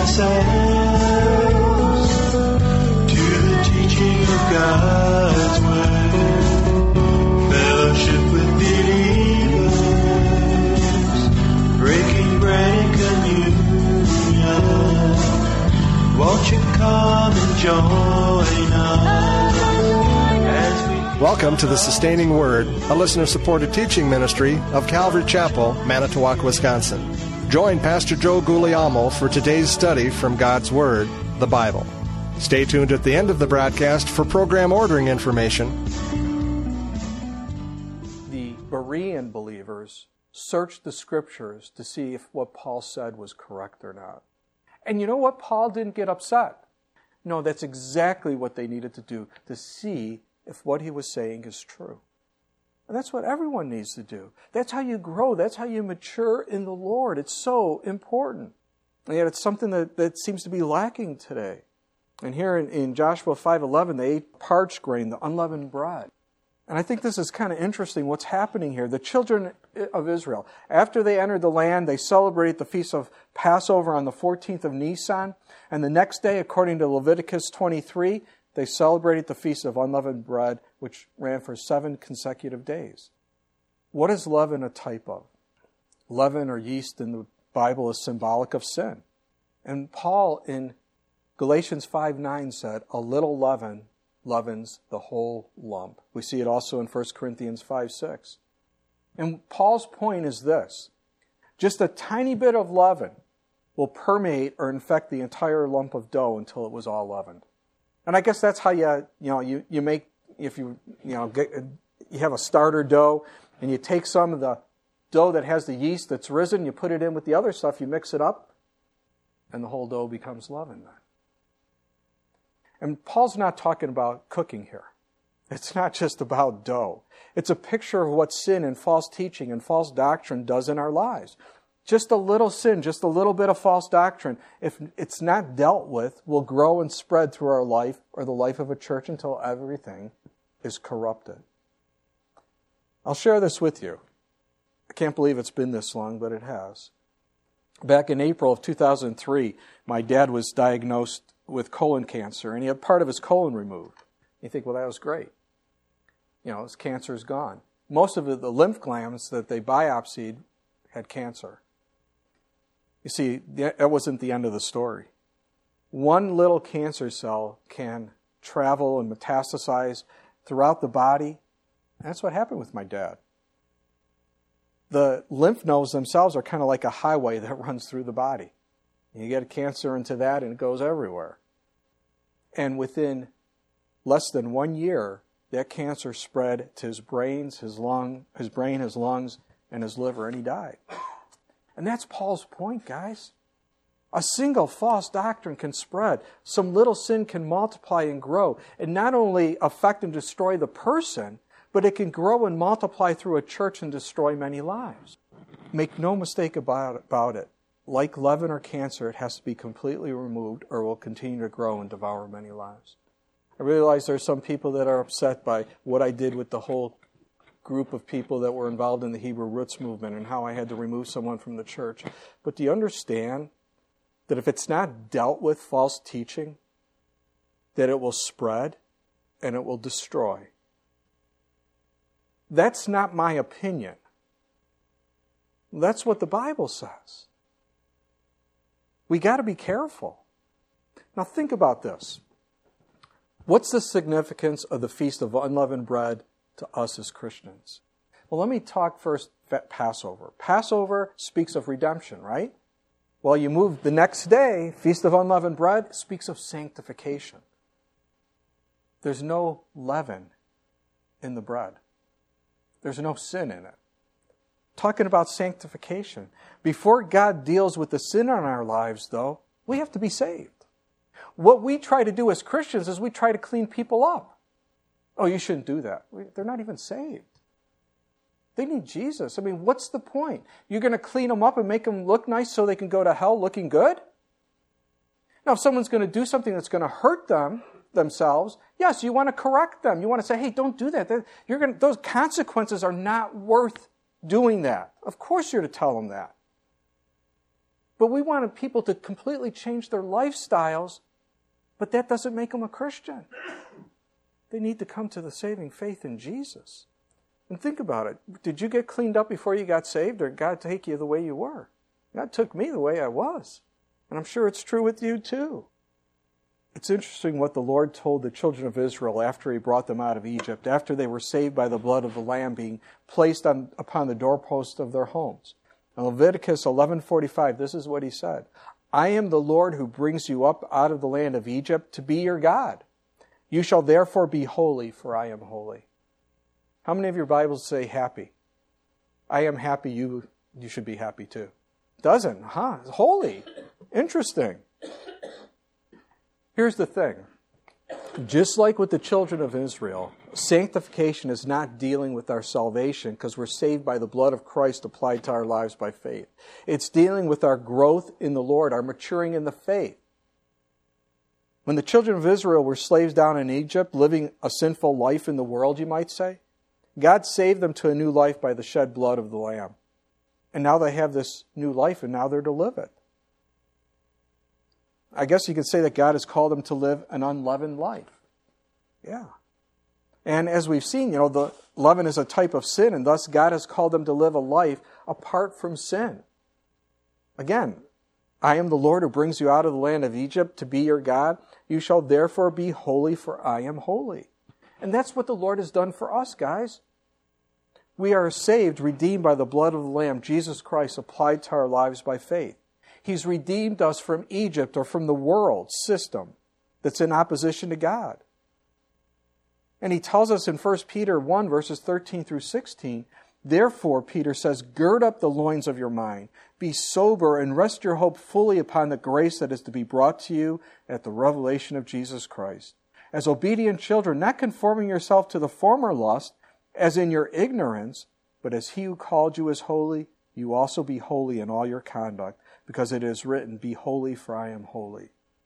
ourselves to the teaching of God's Word. Fellowship with believers, breaking bread and communion. Won't you come and join us? Welcome to the Sustaining Word, a listener-supported teaching ministry of Calvary Chapel, Manitowoc, Wisconsin. Join Pastor Joe Guglielmo for today's study from God's Word, the Bible. Stay tuned at the end of the broadcast for program ordering information. The Berean believers searched the Scriptures to see if what Paul said was correct or not. And you know what? Paul didn't get upset. No, that's exactly what they needed to do, to see if what he was saying is true. And that's what everyone needs to do. That's how you grow. That's how you mature in the Lord. It's so important. And yet it's something that seems to be lacking today. And here in Joshua 5:11, they ate parched grain, the unleavened bread. And I think this is kind of interesting what's happening here. The children of Israel, after they entered the land, they celebrate the feast of Passover on the 14th of Nisan. And the next day, according to Leviticus 23, they celebrated the Feast of Unleavened Bread, which ran for 7 consecutive days. What is leaven a type of? Leaven or yeast in the Bible is symbolic of sin. And Paul in Galatians 5:9 said, a little leaven leavens the whole lump. We see it also in 1 Corinthians 5:6. And Paul's point is this: just a tiny bit of leaven will permeate or infect the entire lump of dough until it was all leavened. And I guess that's how you make, if you have a starter dough and you take some of the dough that has the yeast that's risen, you put it in with the other stuff, you mix it up, and the whole dough becomes leavened then. And Paul's not talking about cooking here. It's not just about dough. It's a picture of what sin and false teaching and false doctrine does in our lives. Just a little sin, just a little bit of false doctrine, if it's not dealt with, will grow and spread through our life or the life of a church until everything is corrupted. I'll share this with you. I can't believe it's been this long, but it has. Back in April of 2003, my dad was diagnosed with colon cancer, and he had part of his colon removed. You think, well, that was great. His cancer is gone. Most of the lymph glands that they biopsied had cancer. You see, that wasn't the end of the story. One little cancer cell can travel and metastasize throughout the body. That's what happened with my dad. The lymph nodes themselves are kind of like a highway that runs through the body. You get a cancer into that and it goes everywhere. And within less than 1 year, that cancer spread to his brain, his lungs, and his liver, and he died. And that's Paul's point, guys. A single false doctrine can spread. Some little sin can multiply and grow, and not only affect and destroy the person, but it can grow and multiply through a church and destroy many lives. Make no mistake about it. Like leaven or cancer, it has to be completely removed or it will continue to grow and devour many lives. I realize there are some people that are upset by what I did with the whole group of people that were involved in the Hebrew Roots movement and how I had to remove someone from the church. But do you understand that if it's not dealt with false teaching, that it will spread and it will destroy? That's not my opinion. That's what the Bible says. We got to be careful. Now think about this. What's the significance of the Feast of Unleavened Bread to us as Christians? Well, let me talk first Passover. Passover speaks of redemption, right? Well, you move the next day, Feast of Unleavened Bread speaks of sanctification. There's no leaven in the bread. There's no sin in it. Talking about sanctification. Before God deals with the sin in our lives, though, we have to be saved. What we try to do as Christians is we try to clean people up. Oh, you shouldn't do that. They're not even saved. They need Jesus. I mean, what's the point? You're going to clean them up and make them look nice so they can go to hell looking good? Now, if someone's going to do something that's going to hurt themselves, yes, you want to correct them. You want to say, hey, don't do that. Those consequences are not worth doing that. Of course you're to tell them that. But we want people to completely change their lifestyles, but that doesn't make them a Christian. They need to come to the saving faith in Jesus. And think about it. Did you get cleaned up before you got saved, or did God take you the way you were? God took me the way I was. And I'm sure it's true with you too. It's interesting what the Lord told the children of Israel after He brought them out of Egypt, after they were saved by the blood of the Lamb being placed upon the doorposts of their homes. In Leviticus 11:45, this is what He said. I am the Lord who brings you up out of the land of Egypt to be your God. You shall therefore be holy, for I am holy. How many of your Bibles say happy? I am happy, you should be happy too. Doesn't, huh? It's holy. Interesting. Here's the thing. Just like with the children of Israel, sanctification is not dealing with our salvation because we're saved by the blood of Christ applied to our lives by faith. It's dealing with our growth in the Lord, our maturing in the faith. When the children of Israel were slaves down in Egypt, living a sinful life in the world, you might say, God saved them to a new life by the shed blood of the Lamb. And now they have this new life, and now they're to live it. I guess you could say that God has called them to live an unleavened life. Yeah. And as we've seen, the leaven is a type of sin, and thus God has called them to live a life apart from sin. Again, I am the Lord who brings you out of the land of Egypt to be your God. You shall therefore be holy, for I am holy. And that's what the Lord has done for us, guys. We are saved, redeemed by the blood of the Lamb, Jesus Christ, applied to our lives by faith. He's redeemed us from Egypt or from the world system that's in opposition to God. And He tells us in 1 Peter 1, verses 13 through 16, therefore, Peter says, gird up the loins of your mind, be sober, and rest your hope fully upon the grace that is to be brought to you at the revelation of Jesus Christ. As obedient children, not conforming yourself to the former lust, as in your ignorance, but as He who called you is holy, you also be holy in all your conduct, because it is written, be holy, for I am holy.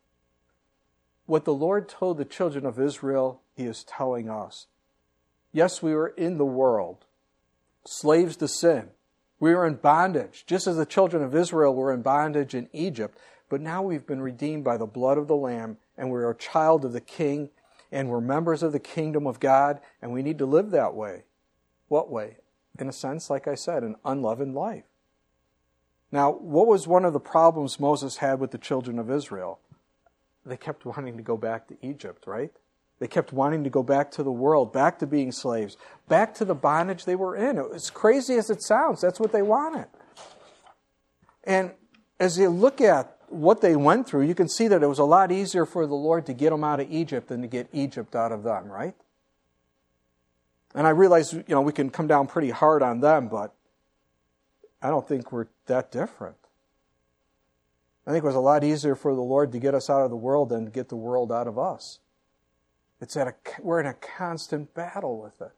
What the Lord told the children of Israel, He is telling us. Yes, we were in the world, slaves to sin. We were in bondage, just as the children of Israel were in bondage in Egypt. But now we've been redeemed by the blood of the Lamb, and we're a child of the King, and we're members of the kingdom of God, and we need to live that way. What way? In a sense, like I said, an unleavened life. Now, what was one of the problems Moses had with the children of Israel? They kept wanting to go back to Egypt, right? They kept wanting to go back to the world, back to being slaves, back to the bondage they were in. As crazy as it sounds, that's what they wanted. And as you look at what they went through, you can see that it was a lot easier for the Lord to get them out of Egypt than to get Egypt out of them, right? And I realize, we can come down pretty hard on them, but I don't think we're that different. I think it was a lot easier for the Lord to get us out of the world than to get the world out of us. We're in a constant battle with it.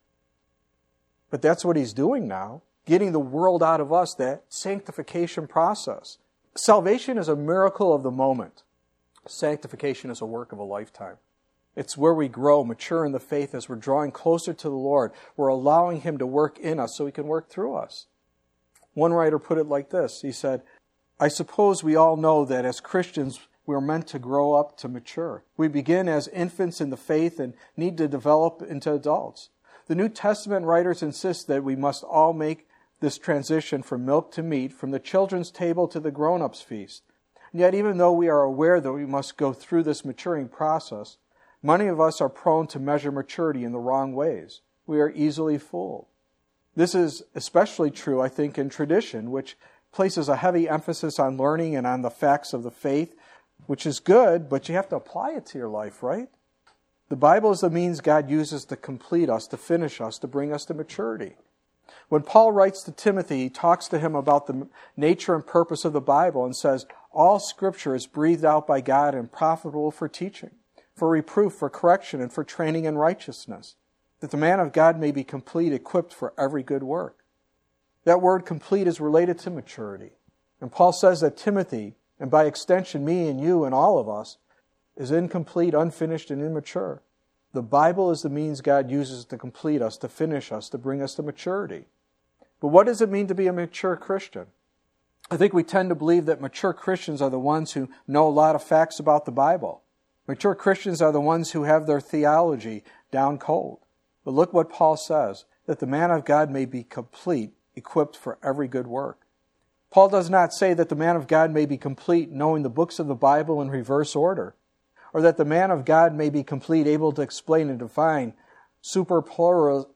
But that's what He's doing now, getting the world out of us, that sanctification process. Salvation is a miracle of the moment. Sanctification is a work of a lifetime. It's where we grow, mature in the faith as we're drawing closer to the Lord. We're allowing Him to work in us so He can work through us. One writer put it like this. He said, I suppose we all know that as Christians, we're meant to grow up to mature. We begin as infants in the faith and need to develop into adults. The New Testament writers insist that we must all make this transition from milk to meat, from the children's table to the grown-ups' feast. And yet, even though we are aware that we must go through this maturing process, many of us are prone to measure maturity in the wrong ways. We are easily fooled. This is especially true, I think, in tradition, which places a heavy emphasis on learning and on the facts of the faith, which is good, but you have to apply it to your life, right? The Bible is the means God uses to complete us, to finish us, to bring us to maturity. When Paul writes to Timothy, he talks to him about the nature and purpose of the Bible and says, all Scripture is breathed out by God and profitable for teaching, for reproof, for correction, and for training in righteousness, that the man of God may be complete, equipped for every good work. That word complete is related to maturity. And Paul says that Timothy, and by extension me and you and all of us, is incomplete, unfinished, and immature. The Bible is the means God uses to complete us, to finish us, to bring us to maturity. But what does it mean to be a mature Christian? I think we tend to believe that mature Christians are the ones who know a lot of facts about the Bible. Mature Christians are the ones who have their theology down cold. But look what Paul says, that the man of God may be complete, equipped for every good work. Paul does not say that the man of God may be complete knowing the books of the Bible in reverse order, or that the man of God may be complete able to explain and define superpluralism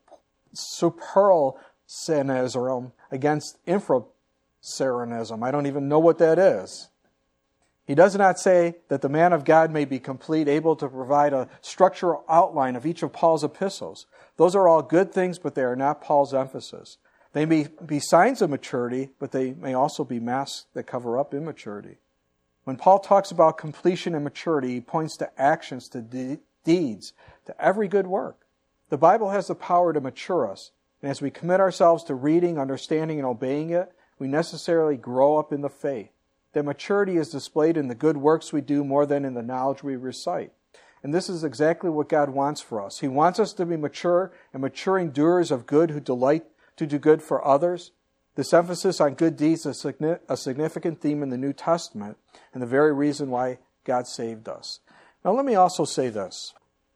against infraseranism. I don't even know what that is. He does not say that the man of God may be complete, able to provide a structural outline of each of Paul's epistles. Those are all good things, but they are not Paul's emphasis. They may be signs of maturity, but they may also be masks that cover up immaturity. When Paul talks about completion and maturity, he points to actions, to deeds, to every good work. The Bible has the power to mature us, and as we commit ourselves to reading, understanding, and obeying it, we necessarily grow up in the faith. That maturity is displayed in the good works we do more than in the knowledge we recite. And this is exactly what God wants for us. He wants us to be mature and maturing doers of good who delight to do good for others. This emphasis on good deeds is a significant theme in the New Testament and the very reason why God saved us. Now let me also say this.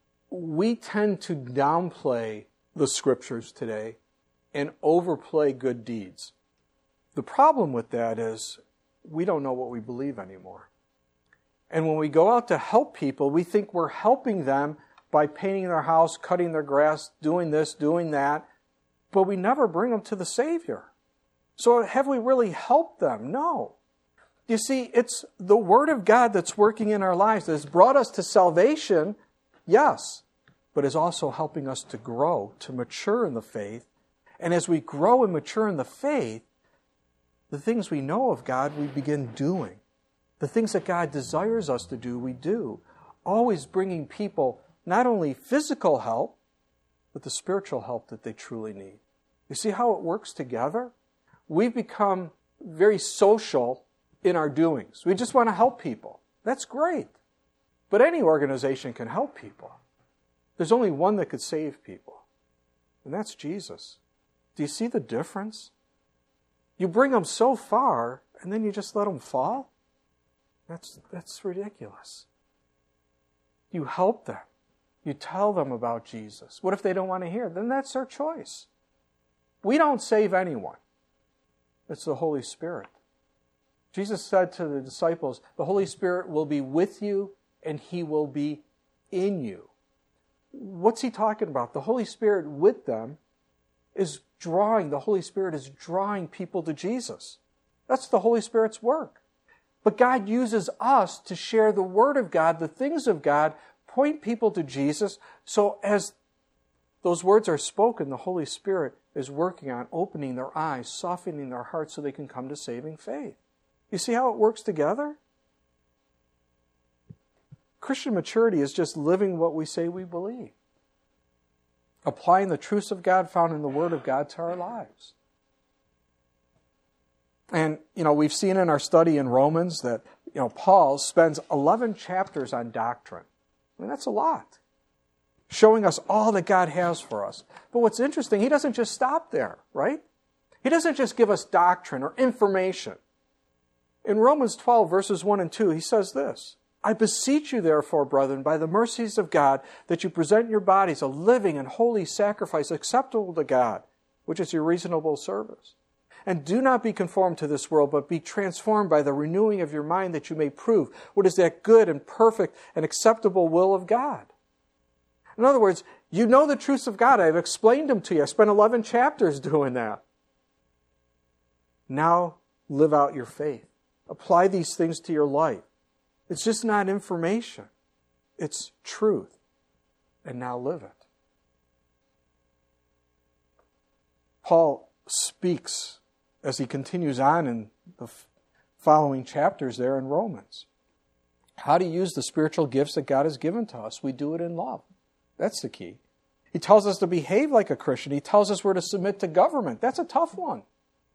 We tend to downplay the Scriptures today and overplay good deeds. The problem with that is we don't know what we believe anymore. And when we go out to help people, we think we're helping them by painting their house, cutting their grass, doing this, doing that, but we never bring them to the Savior. So have we really helped them? No. You see, it's the Word of God that's working in our lives that has brought us to salvation, yes, but is also helping us to grow, to mature in the faith. And as we grow and mature in the faith, the things we know of God, we begin doing. The things that God desires us to do, we do. Always bringing people not only physical help, but the spiritual help that they truly need. You see how it works together? We've become very social in our doings. We just want to help people. That's great. But any organization can help people. There's only one that could save people, and that's Jesus. Do you see the difference? You bring them so far, and then you just let them fall? That's ridiculous. You help them. You tell them about Jesus. What if they don't want to hear? Then that's their choice. We don't save anyone. It's the Holy Spirit. Jesus said to the disciples, the Holy Spirit will be with you and He will be in you. What's He talking about? The Holy Spirit with them is the Holy Spirit is drawing people to Jesus. That's the Holy Spirit's work. But God uses us to share the Word of God, the things of God, point people to Jesus. So as those words are spoken, the Holy Spirit is working on opening their eyes, softening their hearts so they can come to saving faith. You see how it works together? Christian maturity is just living what we say we believe. Applying the truths of God found in the Word of God to our lives. And, we've seen in our study in Romans that, Paul spends 11 chapters on doctrine. I mean, that's a lot. Showing us all that God has for us. But what's interesting, he doesn't just stop there, right? He doesn't just give us doctrine or information. In Romans 12, verses 1 and 2, he says this, I beseech you, therefore, brethren, by the mercies of God, that you present your bodies a living and holy sacrifice acceptable to God, which is your reasonable service. And do not be conformed to this world, but be transformed by the renewing of your mind, that you may prove what is that good and perfect and acceptable will of God. In other words, you know the truths of God. I've explained them to you. I spent 11 chapters doing that. Now live out your faith. Apply these things to your life. It's just not information. It's truth. And now live it. Paul speaks as he continues on in the following chapters there in Romans. How to use the spiritual gifts that God has given to us. We do it in love. That's the key. He tells us to behave like a Christian. He tells us we're to submit to government. That's a tough one.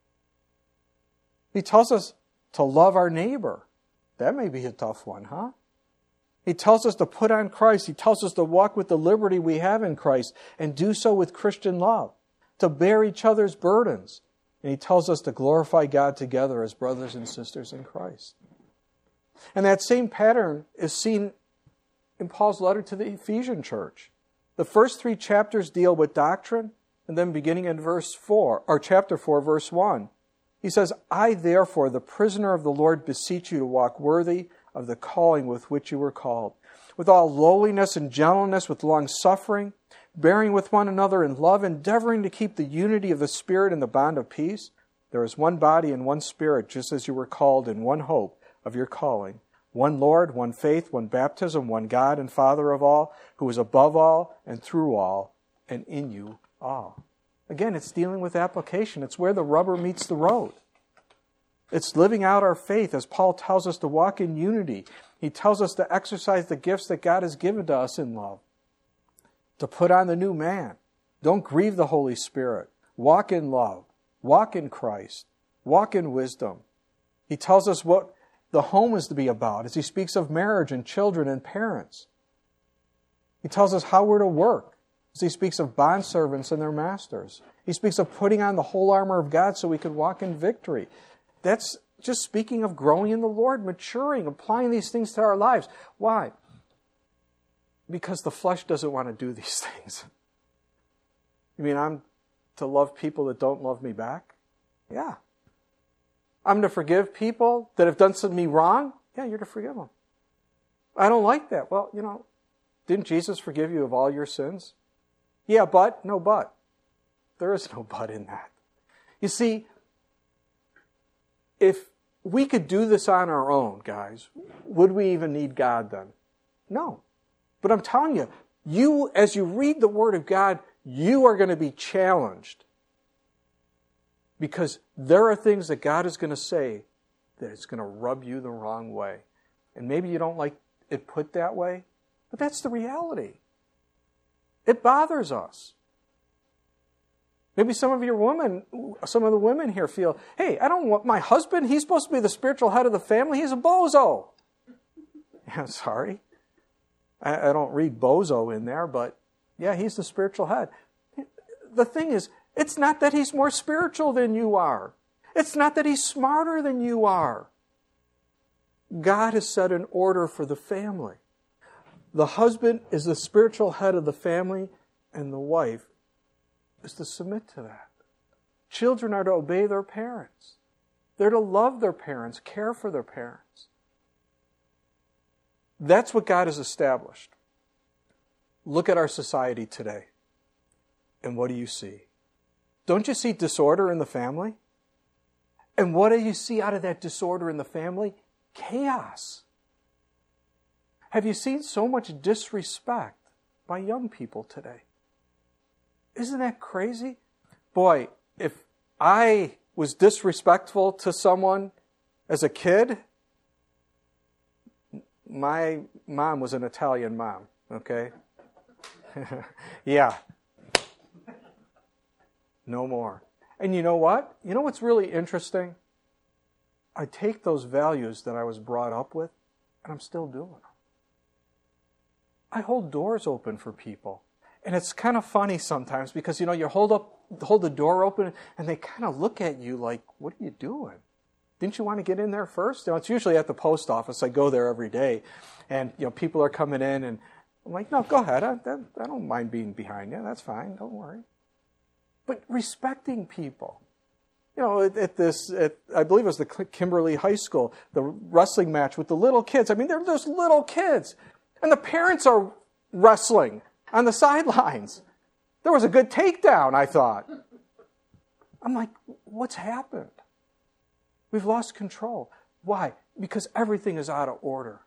He tells us to love our neighbor. That may be a tough one, huh? He tells us to put on Christ. He tells us to walk with the liberty we have in Christ and do so with Christian love, to bear each other's burdens, And he tells us to glorify God together as brothers and sisters in Christ. And that same pattern is seen in Paul's letter to the Ephesian church. The first 3 chapters deal with doctrine, and then beginning in chapter 4, verse 1, he says, I therefore, the prisoner of the Lord, beseech you to walk worthy of the calling with which you were called, with all lowliness and gentleness, with long suffering, bearing with one another in love, endeavoring to keep the unity of the Spirit in the bond of peace. There is one body and one Spirit, just as you were called in one hope of your calling. One Lord, one faith, one baptism, one God and Father of all, who is above all and through all and in you all. Again, it's dealing with application. It's where the rubber meets the road. It's living out our faith as Paul tells us to walk in unity. He tells us to exercise the gifts that God has given to us in love. To put on the new man. Don't grieve the Holy Spirit. Walk in love. Walk in Christ. Walk in wisdom. He tells us what the home is to be about as he speaks of marriage and children and parents. He tells us how we're to work as he speaks of bondservants and their masters. He speaks of putting on the whole armor of God so we can walk in victory. That's just speaking of growing in the Lord, maturing, applying these things to our lives. Why? Because the flesh doesn't want to do these things. You mean I'm to love people that don't love me back? Yeah. I'm to forgive people that have done something to me wrong? Yeah, you're to forgive them. I don't like that. Well, didn't Jesus forgive you of all your sins? Yeah, but, no but. There is no but in that. You see, if we could do this on our own, guys, would we even need God then? No. But I'm telling you, as you read the Word of God, you are going to be challenged. Because there are things that God is going to say that it's going to rub you the wrong way. And maybe you don't like it put that way, but that's the reality. It bothers us. Maybe some of the women here feel, hey, I don't want my husband, he's supposed to be the spiritual head of the family, he's a bozo. I'm sorry. I don't read bozo in there, but yeah, he's the spiritual head. The thing is, it's not that he's more spiritual than you are. It's not that he's smarter than you are. God has set an order for the family. The husband is the spiritual head of the family, and the wife is to submit to that. Children are to obey their parents. They're to love their parents, care for their parents. That's what God has established. Look at our society today. And what do you see? Don't you see disorder in the family? And what do you see out of that disorder in the family? Chaos. Have you seen so much disrespect by young people today? Isn't that crazy? Boy, if I was disrespectful to someone as a kid, my mom was an Italian mom, okay? Yeah. No more. And you know what? You know what's really interesting? I take those values that I was brought up with, and I'm still doing them. I hold doors open for people. And it's kind of funny sometimes because, you hold the door open, and they kind of look at you like, what are you doing? Didn't you want to get in there first? It's usually at the post office. I go there every day. And, people are coming in, and I'm like, no, go ahead. I don't mind being behind you. That's fine. Don't worry. But respecting people. I believe it was the Kimberly High School, the wrestling match with the little kids. I mean, they're those little kids. And the parents are wrestling on the sidelines. There was a good takedown, I thought. I'm like, what's happened? We've lost control. Why? Because everything is out of order.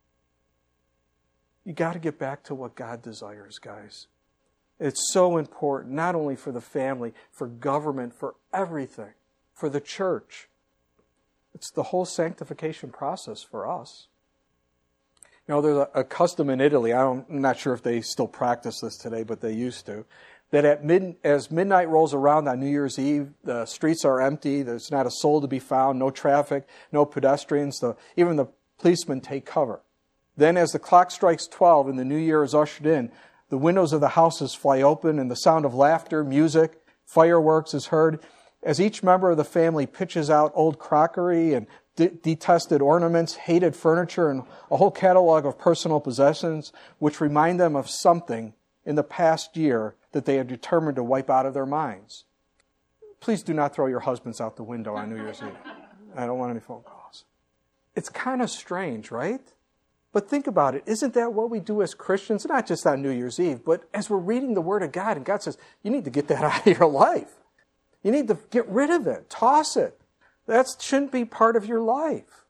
You got to get back to what God desires, guys. It's so important, not only for the family, for government, for everything, for the church. It's the whole sanctification process for us. There's a custom in Italy, I'm not sure if they still practice this today, but they used to, that as midnight rolls around on New Year's Eve, the streets are empty, there's not a soul to be found, no traffic, no pedestrians, even the policemen take cover. Then as the clock strikes 12 and the new year is ushered in, the windows of the houses fly open and the sound of laughter, music, fireworks is heard. as each member of the family pitches out old crockery and detested ornaments, hated furniture, and a whole catalog of personal possessions which remind them of something in the past year that they are determined to wipe out of their minds. Please do not throw your husbands out the window on New Year's Eve. I don't want any phone calls. It's kind of strange, right? But think about it. Isn't that what we do as Christians? Not just on New Year's Eve, but as we're reading the Word of God, and God says, you need to get that out of your life. You need to get rid of it. Toss it. That shouldn't be part of your life.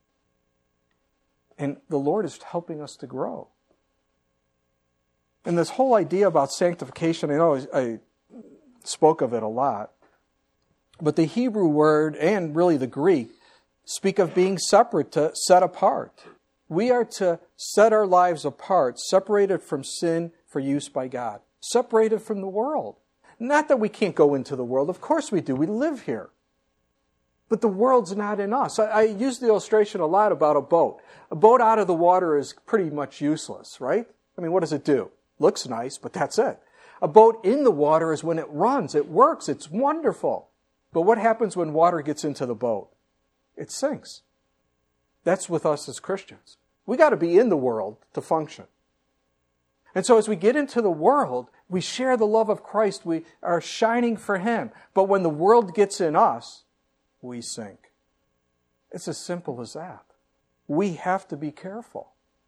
And the Lord is helping us to grow. And this whole idea about sanctification, I know I spoke of it a lot, but the Hebrew word and really the Greek speak of being separate, to set apart. We are to set our lives apart, separated from sin for use by God, separated from the world. Not that we can't go into the world. Of course we do. We live here. But the world's not in us. I use the illustration a lot about a boat. A boat out of the water is pretty much useless, right? I mean, what does it do? Looks nice, but that's it. A boat in the water is when it runs. It works. It's wonderful. But what happens when water gets into the boat? It sinks. That's with us as Christians. We got to be in the world to function. And so as we get into the world, we share the love of Christ. We are shining for Him. But when the world gets in us, we sink. It's as simple as that. We have to be careful.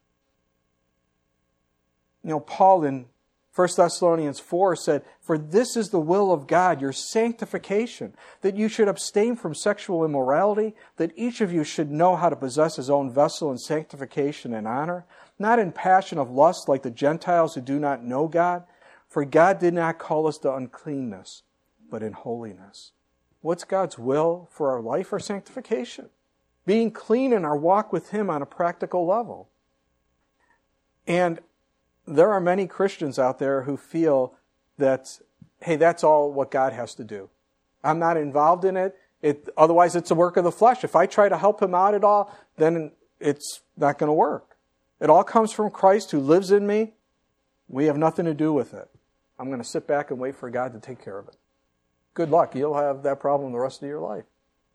You know, Paul in 1 Thessalonians 4 said, "For this is the will of God, your sanctification, that you should abstain from sexual immorality, that each of you should know how to possess his own vessel in sanctification and honor, not in passion of lust like the Gentiles who do not know God, for God did not call us to uncleanness, but in holiness." What's God's will for our life? Our sanctification. Being clean in our walk with Him on a practical level. And there are many Christians out there who feel that, hey, that's all what God has to do. I'm not involved in it. Otherwise, it's a work of the flesh. If I try to help Him out at all, then it's not going to work. It all comes from Christ who lives in me. We have nothing to do with it. I'm going to sit back and wait for God to take care of it. Good luck. You'll have that problem the rest of your life.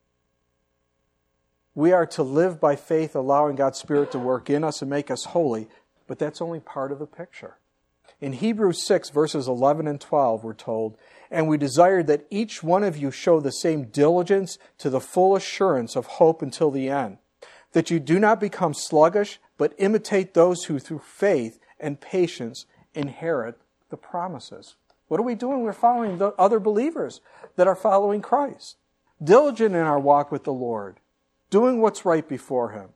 We are to live by faith, allowing God's Spirit to work in us and make us holy, but that's only part of the picture. In Hebrews 6, verses 11 and 12, we're told, "And we desire that each one of you show the same diligence to the full assurance of hope until the end, that you do not become sluggish, but imitate those who through faith and patience inherit the promises." What are we doing? We're following the other believers that are following Christ. Diligent in our walk with the Lord. Doing what's right before Him.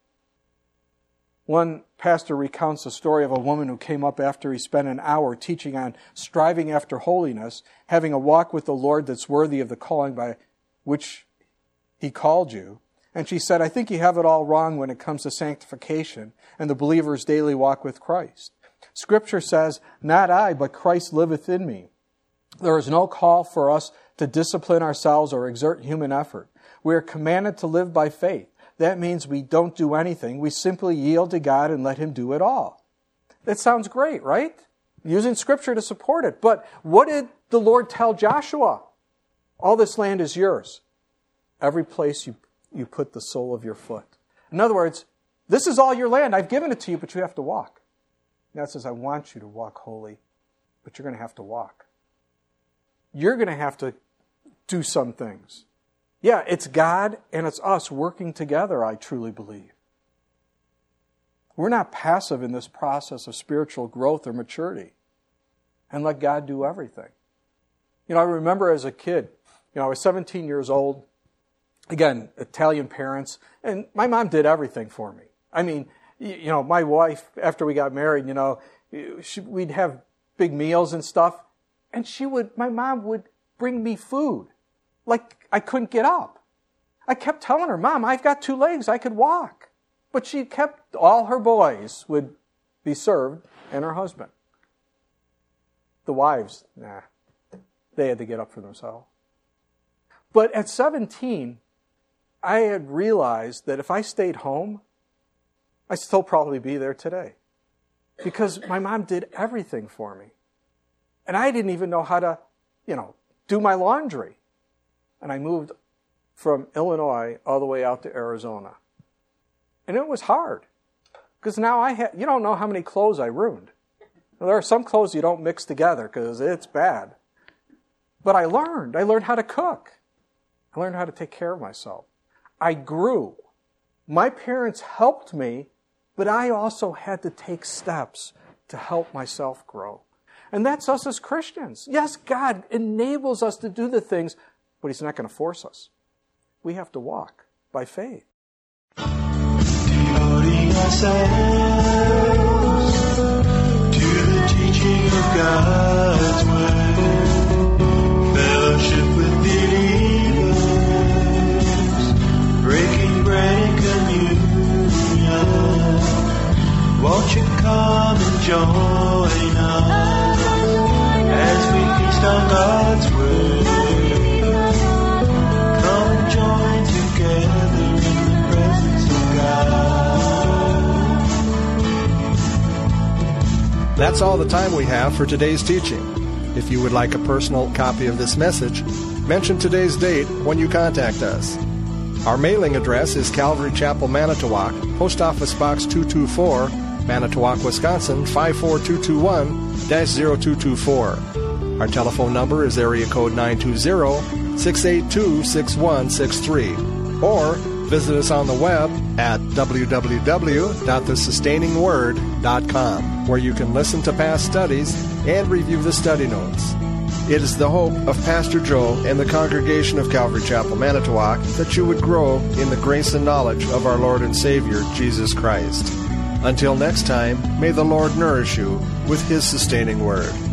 One pastor recounts the story of a woman who came up after he spent an hour teaching on striving after holiness, having a walk with the Lord that's worthy of the calling by which He called you. And she said, "I think you have it all wrong when it comes to sanctification and the believer's daily walk with Christ. Scripture says, 'Not I, but Christ liveth in me.' There is no call for us to discipline ourselves or exert human effort. We are commanded to live by faith. That means we don't do anything. We simply yield to God and let Him do it all." That sounds great, right? Using Scripture to support it. But what did the Lord tell Joshua? All this land is yours. Every place you put the sole of your foot. In other words, this is all your land. I've given it to you, but you have to walk. God says, I want you to walk holy, but you're going to have to walk. You're going to have to do some things. Yeah, it's God and it's us working together, I truly believe. We're not passive in this process of spiritual growth or maturity. And let God do everything. You know, I remember as a kid, I was 17 years old. Again, Italian parents. And my mom did everything for me. I mean, my wife, after we got married, we'd have big meals and stuff. And my mom would bring me food. Like I couldn't get up. I kept telling her, "Mom, I've got 2 legs. I could walk." But she kept, all her boys would be served and her husband. The wives, they had to get up for themselves. But at 17, I had realized that if I stayed home, I'd still probably be there today. Because my mom did everything for me. And I didn't even know how to, do my laundry. and I moved from Illinois all the way out to Arizona. And it was hard, because now you don't know how many clothes I ruined. Now, there are some clothes you don't mix together because it's bad. But I learned. I learned how to cook. I learned how to take care of myself. I grew. My parents helped me, but I also had to take steps to help myself grow. And that's us as Christians. Yes, God enables us to do the things, but He's not going to force us. We have to walk by faith. Devoting ourselves to the teaching of God's Word, fellowship with believers, breaking bread and communion. Won't you come and join us as we feast on God's Word? Come and join together in the presence of God. That's all the time we have for today's teaching. If you would like a personal copy of this message, mention today's date when you contact us. Our mailing address is Calvary Chapel, Manitowoc, Post Office Box 224, Manitowoc, Wisconsin 54221-0224. Our telephone number is area code 920-682-6163. Or visit us on the web at www.thesustainingsword.com, where you can listen to past studies and review the study notes. It is the hope of Pastor Joe and the congregation of Calvary Chapel, Manitowoc, that you would grow in the grace and knowledge of our Lord and Savior, Jesus Christ. Until next time, may the Lord nourish you with His sustaining word.